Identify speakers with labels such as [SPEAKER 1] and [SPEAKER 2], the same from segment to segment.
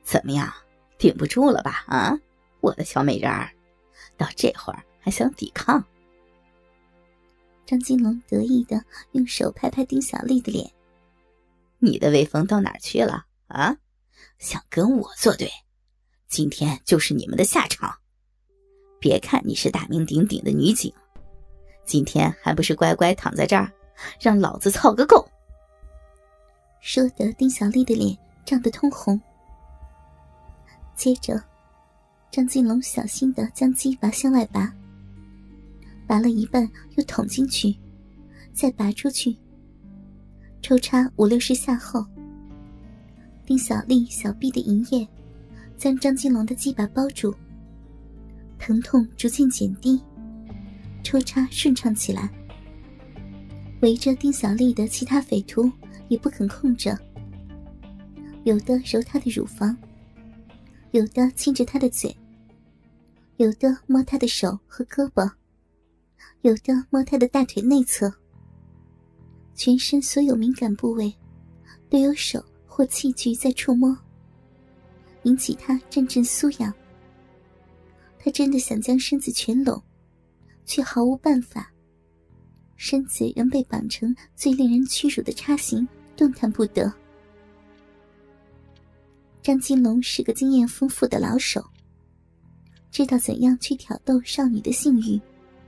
[SPEAKER 1] 怎么样，顶不住了吧？啊，我的小美人儿，到这会儿还想抵抗？
[SPEAKER 2] 张金龙得意地用手拍拍丁小丽的脸。
[SPEAKER 1] 你的威风到哪儿去了啊？想跟我作对，今天就是你们的下场。别看你是大名鼎鼎的女警，今天还不是乖乖躺在这儿，让老子操个够。
[SPEAKER 2] 说得丁小丽的脸涨得通红。接着张金龙小心地将鸡巴向外拔，拔了一半又捅进去，再拔出去，抽插50-60下后，丁小丽小臂的银液将张金龙的鸡巴包住，疼痛逐渐减低，抽插顺畅起来。围着丁小丽的其他匪徒也不肯空着，有的揉她的乳房，有的亲着她的嘴，有的摸她的手和胳膊，有的摸她的大腿内侧。全身所有敏感部位都有手或器具在触摸，引起她阵阵酥痒。她真的想将身子全拢，却毫无办法，身子仍被绑成最令人屈辱的叉形，动弹不得。张金龙是个经验丰富的老手，知道怎样去挑逗少女的性欲。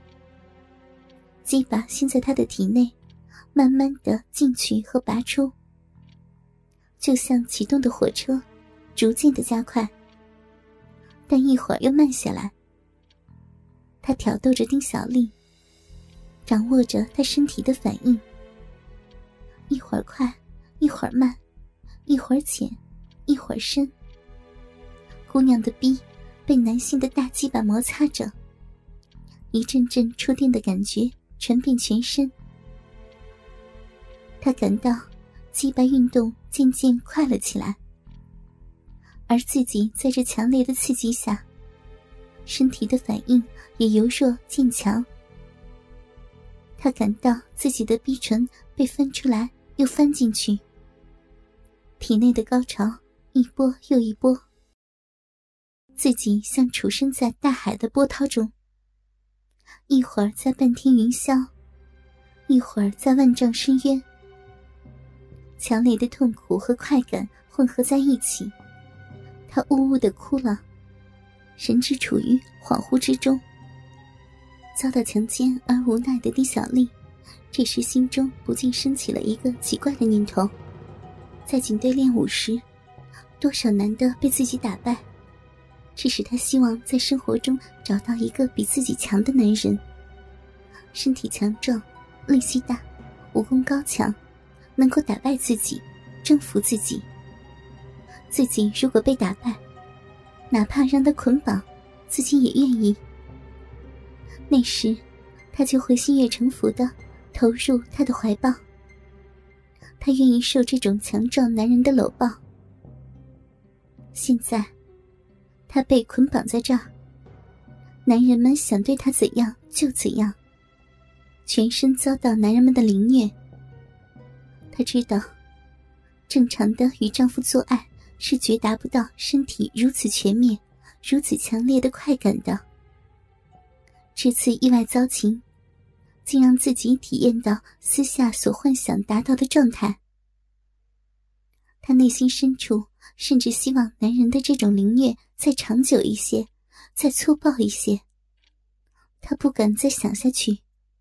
[SPEAKER 2] 鸡巴先在她的体内慢慢地进去和拔出，就像启动的火车，逐渐地加快，但一会儿又慢下来。他挑逗着丁小丽，掌握着她身体的反应，一会儿快，一会儿慢，一会儿浅，一会儿深。姑娘的逼被男性的大鸡巴摩擦着，一阵阵触电的感觉传遍全身。她感到鸡巴运动渐渐快了起来，而自己在这强烈的刺激下，身体的反应也由弱渐强。她感到自己的逼唇被翻出来又翻进去，体内的高潮一波又一波，自己像处身在大海的波涛中，一会儿在半天云霄，一会儿在万丈深渊。强烈的痛苦和快感混合在一起，她呜呜地哭了，神志处于恍惚之中。遭到强奸而无奈的丁小丽这时心中不禁升起了一个奇怪的念头，在警队练武时，多少男的被自己打败，这使她希望在生活中找到一个比自己强的男人，身体强壮，力气大，武功高强，能够打败自己，征服自己。自己如果被打败，哪怕让他捆绑，自己也愿意。那时他就会心悦诚服地投入他的怀抱，他愿意受这种强壮男人的搂抱。现在他被捆绑在这儿，男人们想对他怎样就怎样，全身遭到男人们的凌虐。她知道正常的与丈夫做爱是绝达不到身体如此全面如此强烈的快感的，这次意外遭情竟让自己体验到私下所幻想达到的状态。她内心深处甚至希望男人的这种凌虐再长久一些，再粗暴一些。她不敢再想下去。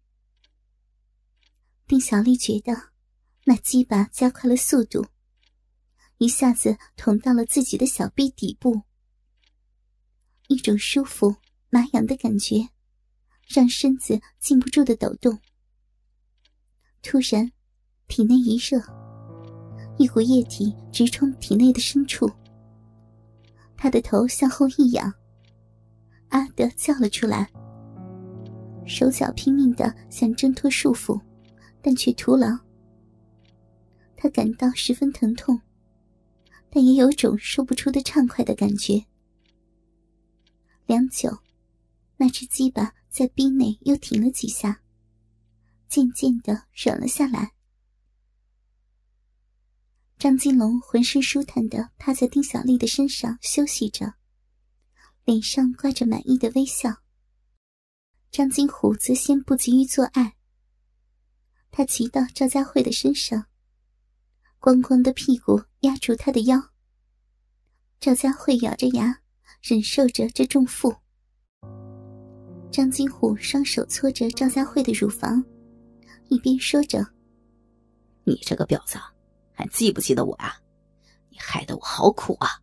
[SPEAKER 2] 丁小丽觉得那鸡巴加快了速度，一下子捅到了自己的小臂底部，一种舒服麻痒的感觉让身子禁不住的抖动。突然体内一热，一股液体直冲体内的深处，他的头向后一仰，啊地叫了出来，手脚拼命地想挣脱束缚，但却徒劳。他感到十分疼痛，但也有种说不出的畅快的感觉。良久，那只鸡巴在逼内又挺了几下，渐渐地软了下来。 张金龙浑身舒坦地趴在丁小丽的身上休息着，脸上挂着满意的微笑。张金虎则先不急于做爱，他骑到赵佳慧的身上，光光的屁股压住她的腰。赵佳慧咬着牙忍受着这重负。张金虎双手搓着赵佳慧的乳房，一边说着：
[SPEAKER 1] 你这个婊子，还记不记得我啊？你害得我好苦啊！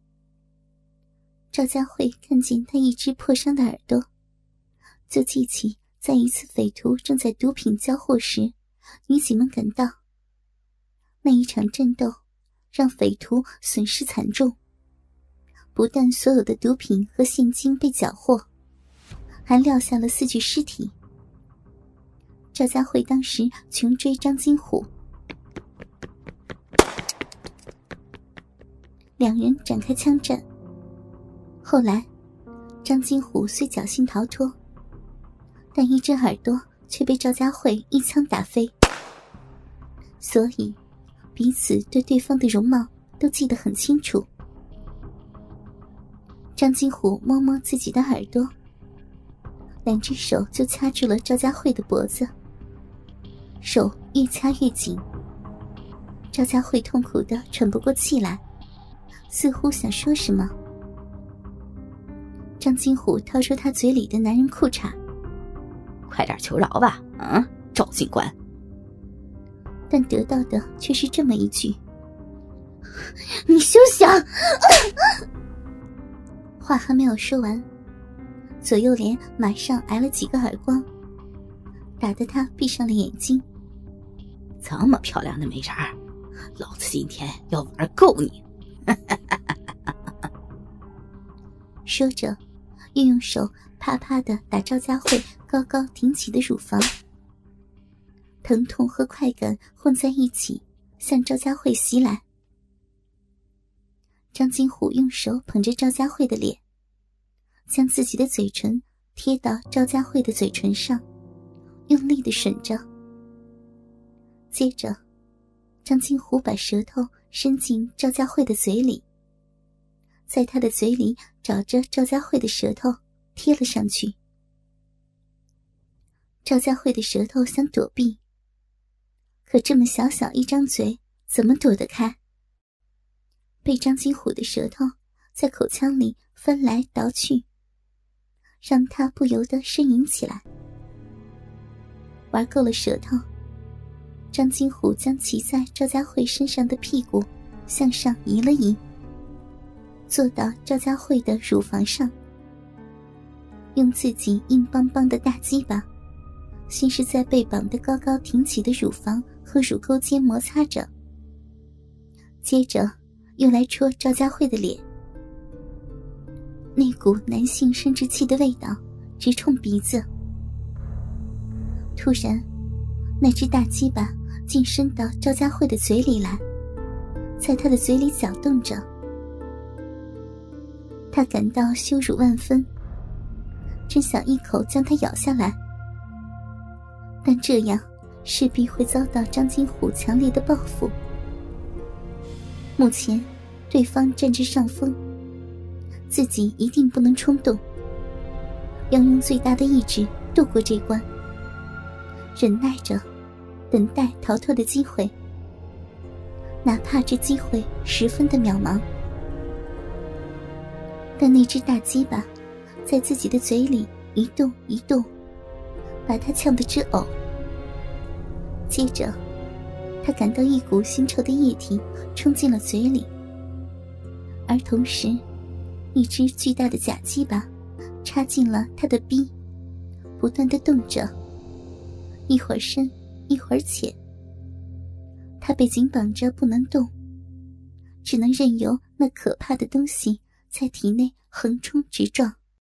[SPEAKER 2] 赵佳慧看见他一只破伤的耳朵，就记起在一次匪徒正在毒品交货时，女警们赶到。那一场战斗让匪徒损失惨重，不但所有的毒品和现金被缴获，还撂下了4具尸体。赵佳慧当时穷追张金虎，两人展开枪战。后来张金虎虽侥幸逃脱，但一只耳朵却被赵佳慧一枪打飞，所以彼此对对方的容貌都记得很清楚。张金虎摸摸自己的耳朵，2只手就掐住了赵佳慧的脖子，手越掐越紧。赵佳慧痛苦地喘不过气来，似乎想说什么。张金虎掏出他嘴里的男人裤衩：
[SPEAKER 1] 快点求饶吧，赵警官。
[SPEAKER 2] 但得到的却是这么一句：你休想！话还没有说完，左右脸马上挨了几个耳光，打得他闭上了眼睛。
[SPEAKER 1] 这么漂亮的美人儿，老子今天要玩够你！
[SPEAKER 2] 说着又用手啪啪地打赵佳慧高高挺起的乳房，疼痛和快感混在一起向赵佳慧袭来。张金虎用手捧着赵佳慧的脸，将自己的嘴唇贴到赵佳慧的嘴唇上，用力地吮着。接着张金虎把舌头伸进赵佳慧的嘴里，在她的嘴里找着赵佳慧的舌头贴了上去。赵佳慧的舌头想躲避，可这么小小一张嘴怎么躲得开？被张金虎的舌头在口腔里翻来倒去，让他不由得呻吟起来。玩够了舌头，张金虎将骑在赵佳慧身上的屁股向上移了移，坐到赵佳慧的乳房上，用自己硬邦邦的大鸡巴先是在被绑得高高挺起的乳房和乳沟间摩擦着，接着又来戳赵佳慧的脸。那股男性生殖器的味道直冲鼻子。突然那只大鸡巴竟伸到赵佳慧的嘴里来，在她的嘴里搅动着。她感到羞辱万分，真想一口将它咬下来，但这样势必会遭到张金虎强烈的报复。目前对方占着上风，自己一定不能冲动，要用最大的意志度过这关，忍耐着等待逃脱的机会，哪怕这机会十分的渺茫。但那只大鸡巴在自己的嘴里一动一动，把他呛得直呕。接着他感到一股腥臭的液体冲进了嘴里，而同时一只巨大的假鸡巴插进了他的逼，不断地动着，一会儿深一会儿浅。他被紧绑着不能动，只能任由那可怕的东西在体内横冲直撞。